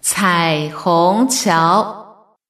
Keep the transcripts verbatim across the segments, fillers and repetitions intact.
彩虹桥。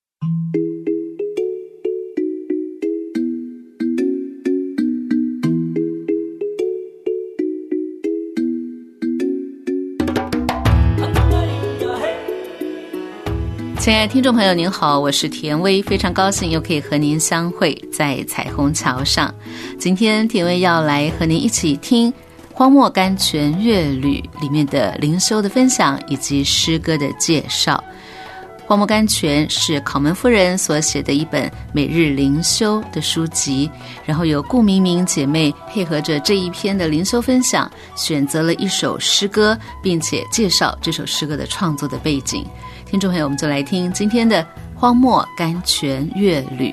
亲爱的听众朋友您好，我是田薇，非常高兴又可以和您相会在彩虹桥上。今天田薇要来和您一起听荒漠甘泉乐旅里面的灵修的分享以及诗歌的介绍。荒漠甘泉是考门夫人所写的一本每日灵修的书籍，然后由顾明明姐妹配合着这一篇的灵修分享，选择了一首诗歌，并且介绍这首诗歌的创作的背景。听众朋友，我们就来听今天的荒漠甘泉乐旅。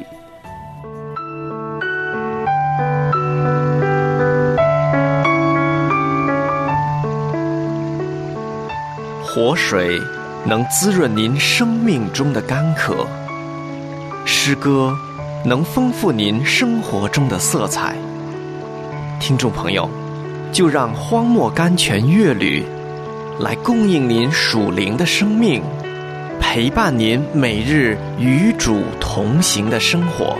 活水能滋润您生命中的干渴，诗歌能丰富您生活中的色彩。听众朋友，就让荒漠甘泉乐旅来供应您属灵的生命，陪伴您每日与主同行的生活。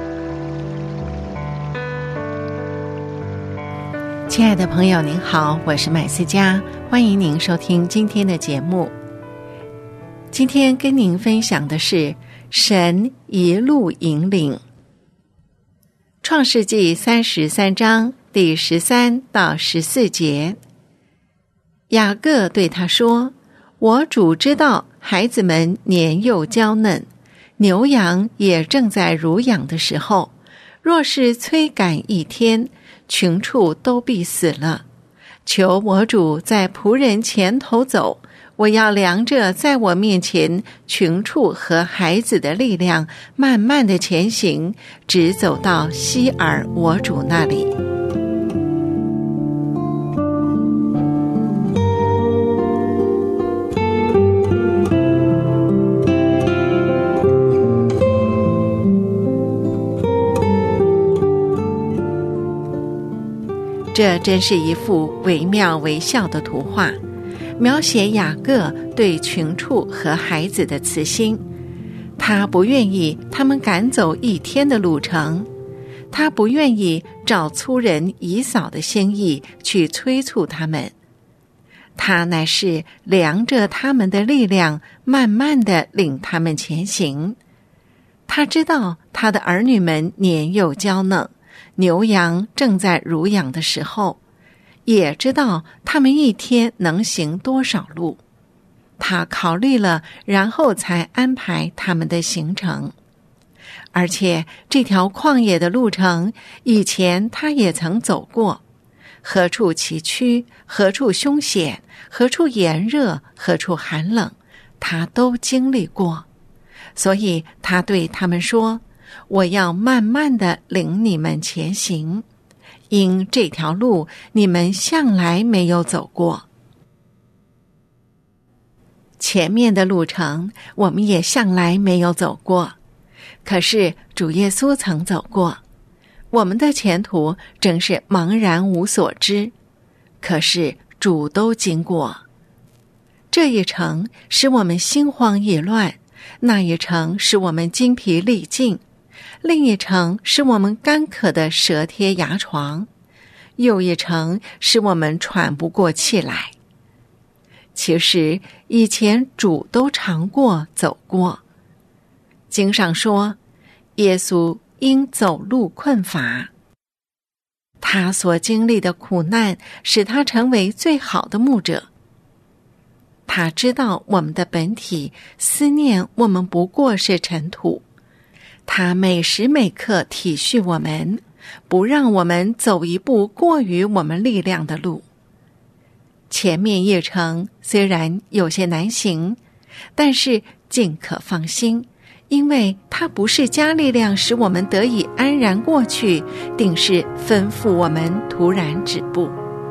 亲爱的朋友您好，我是麦斯嘉，欢迎您收听今天的节目。今天跟您分享的是神一路引领。创世纪三十三章第十三到十四节，雅各对他说，我主知道孩子们年幼娇嫩，牛羊也正在乳养的时候，若是催赶一天，群畜都必死了。求我主在仆人前头走，我要量着在我面前群畜和孩子的力量，慢慢地前行，直走到希尔我主那里。这真是一幅惟妙惟肖的图画，描写雅各对群畜和孩子的慈心。他不愿意他们赶走一天的路程，他不愿意照粗人以扫的心意去催促他们，他乃是量着他们的力量，慢慢地领他们前行。他知道他的儿女们年幼娇嫩，牛羊正在乳养的时候，也知道他们一天能行多少路。他考虑了，然后才安排他们的行程。而且这条旷野的路程，以前他也曾走过，何处崎岖，何处凶险，何处炎热，何处寒冷，他都经历过。所以他对他们说，我要慢慢地领你们前行，因这条路你们向来没有走过。前面的路程我们也向来没有走过，可是主耶稣曾走过。我们的前途真是茫然无所知，可是主都经过。这一程使我们心慌意乱，那一程使我们精疲力尽，另一程使我们干渴的舌贴牙床，又一程使我们喘不过气来。其实以前主都尝过走过。经上说，耶稣因走路困乏，他所经历的苦难使他成为最好的牧者。他知道我们的本体，思念我们不过是尘土，他每时每刻体恤我们，不让我们走一步过于我们力量的路。前面一程虽然有些难行，但是尽可放心，因为他不是加力量使我们得以安然过去，定是吩咐我们突然止步。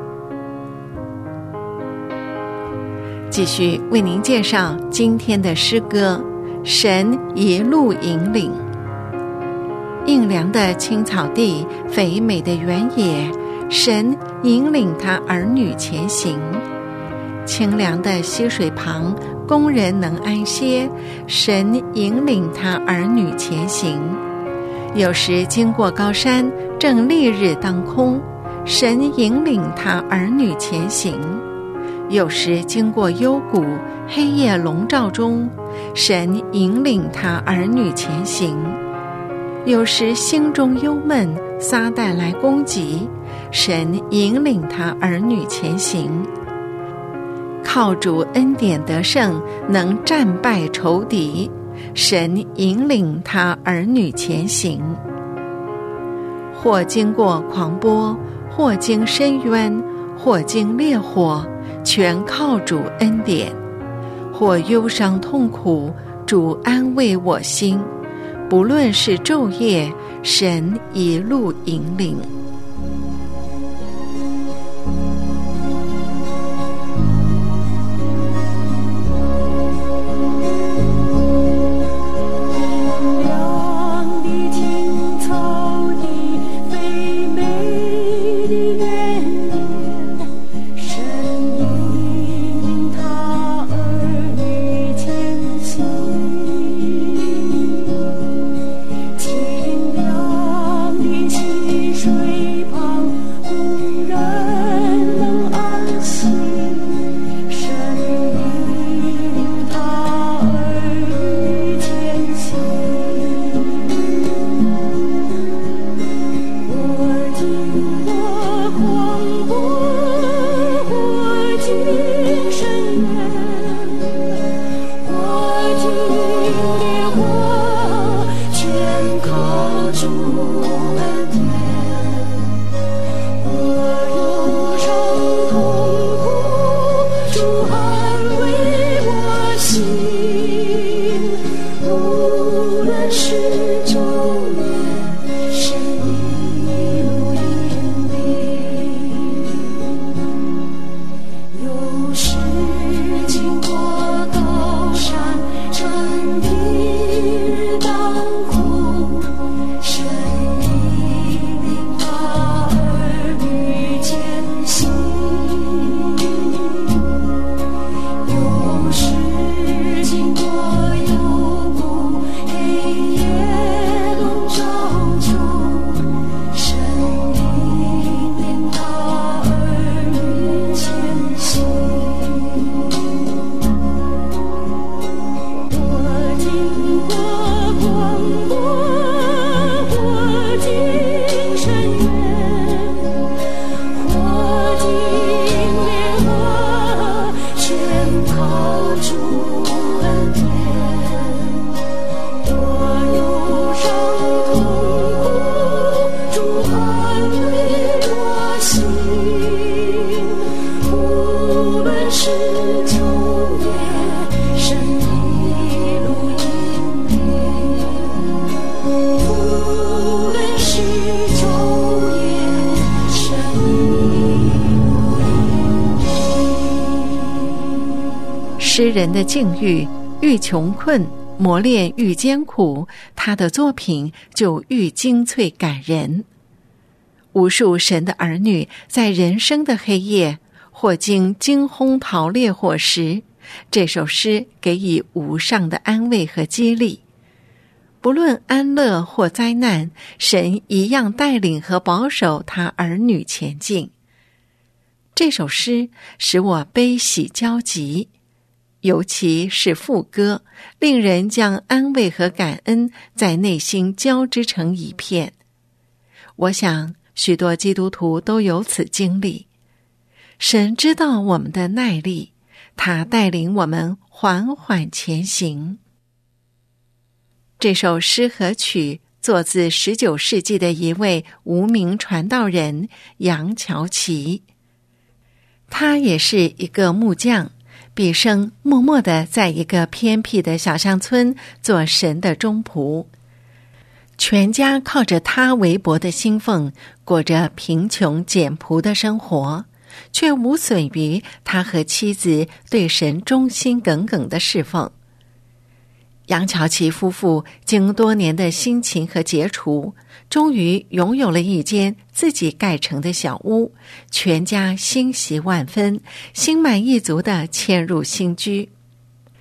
继续为您介绍今天的诗歌，神一路引领。阴凉的青草地，肥美的原野，神引领他儿女前行。清凉的溪水旁， 工人能安歇，神引领他儿女前行。有时经过高山，正烈日当空，神引领他儿女前行。有时经过幽谷，黑夜笼罩中，神引领他儿女前行。有时心中忧闷，撒旦来攻击，神引领他儿女前行。靠主恩典得胜，能战败仇敌，神引领他儿女前行。或经过狂波，或经深渊，或经烈火，全靠主恩典。或忧伤痛苦，主安慰我心。不论是昼夜，神一路引领。诗人的境遇愈穷困，磨练愈艰苦，他的作品就愈精粹感人。无数神的儿女在人生的黑夜，或经惊轰桃烈火时，这首诗给予无上的安慰和激励。不论安乐或灾难，神一样带领和保守他儿女前进。这首诗使我悲喜交集，尤其是副歌，令人将安慰和感恩在内心交织成一片。我想许多基督徒都有此经历。神知道我们的耐力，他带领我们缓缓前行。这首诗和曲作自十九世纪的一位无名传道人杨乔奇，他也是一个木匠，毕生默默地在一个偏僻的小乡村做神的忠仆，全家靠着他微薄的薪俸过着贫穷简朴的生活，却无损于他和妻子对神忠心耿耿的侍奉。杨乔奇夫妇经多年的辛勤和踟蹰，终于拥有了一间自己盖成的小屋，全家欣喜万分，心满意足地迁入新居。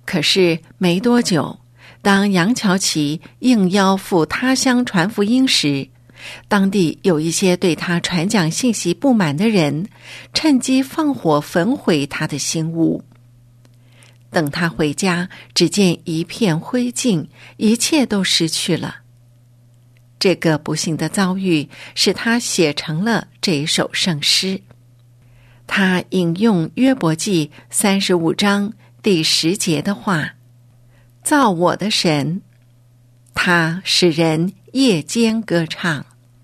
可是没多久，当杨乔奇应邀赴他乡传福音时，当地有一些对他传讲信息不满的人，趁机放火焚毁他的新屋。等他回家，只见一片灰烬，一切都失去了。这个不幸的遭遇使他写成了这一首圣诗。他引用约伯记三十五章第十节的话：造我的神，他使人夜间歌唱。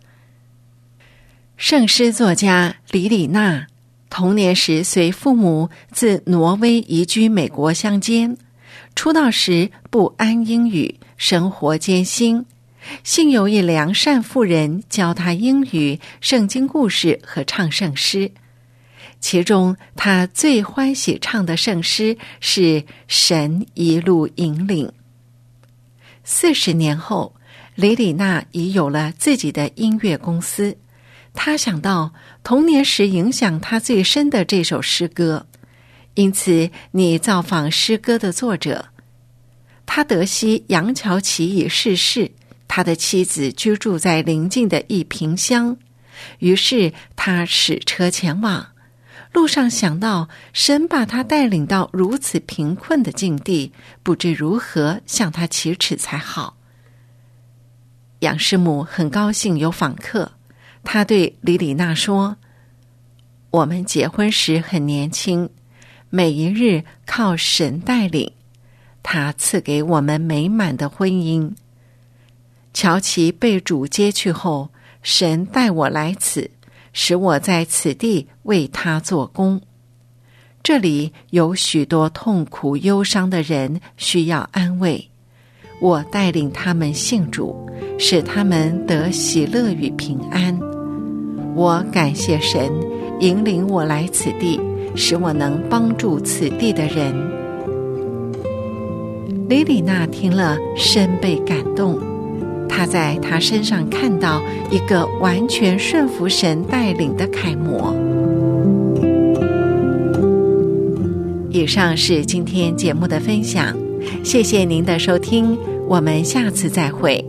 圣诗作家李李娜童年时随父母自挪威移居美国乡间，出道时不谙英语，生活艰辛。幸有一良善妇人教他英语、圣经故事和唱圣诗，其中他最欢喜唱的圣诗是神一路引领。四十年后，李李娜已有了自己的音乐公司。他想到童年时影响他最深的这首诗歌，因此你造访诗歌的作者。他得悉杨乔奇已逝世，他的妻子居住在邻近的一萍乡，于是他驶车前往。路上想到神把他带领到如此贫困的境地，不知如何向他启齿才好。杨师母很高兴有访客，他对李李娜说：我们结婚时很年轻，每一日靠神带领，他赐给我们美满的婚姻。乔奇被主接去后，神带我来此，使我在此地为他做工。这里有许多痛苦忧伤的人需要安慰，我带领他们信主，使他们得喜乐与平安。我感谢神引领我来此地，使我能帮助此地的人。李李娜听了深被感动，她在他身上看到一个完全顺服神带领的楷模。以上是今天节目的分享，谢谢您的收听，我们下次再会。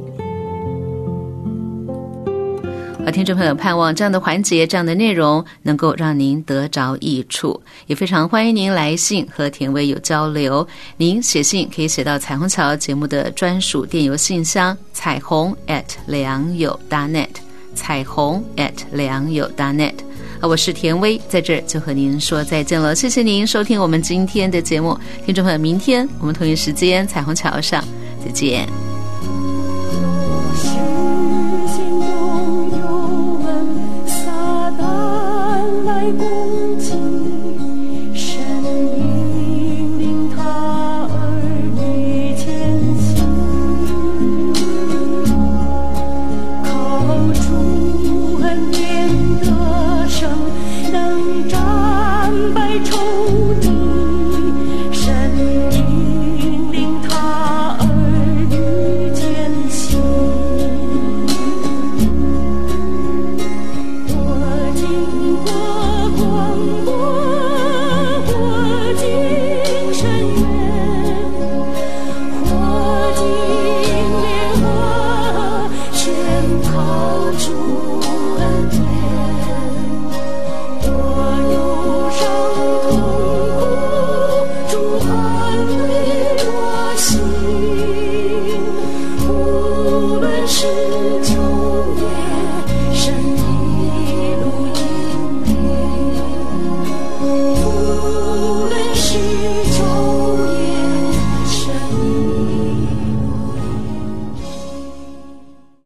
好，听众朋友，盼望这样的环节、这样的内容能够让您得着益处，也非常欢迎您来信和田薇有交流。您写信可以写到彩虹桥节目的专属电邮信箱彩虹 at 良友 .net 彩虹 at 良友 .net。 我是田薇，在这儿就和您说再见了，谢谢您收听我们今天的节目。听众朋友，明天我们同一时间彩虹桥上再见。 心中有问撒旦来过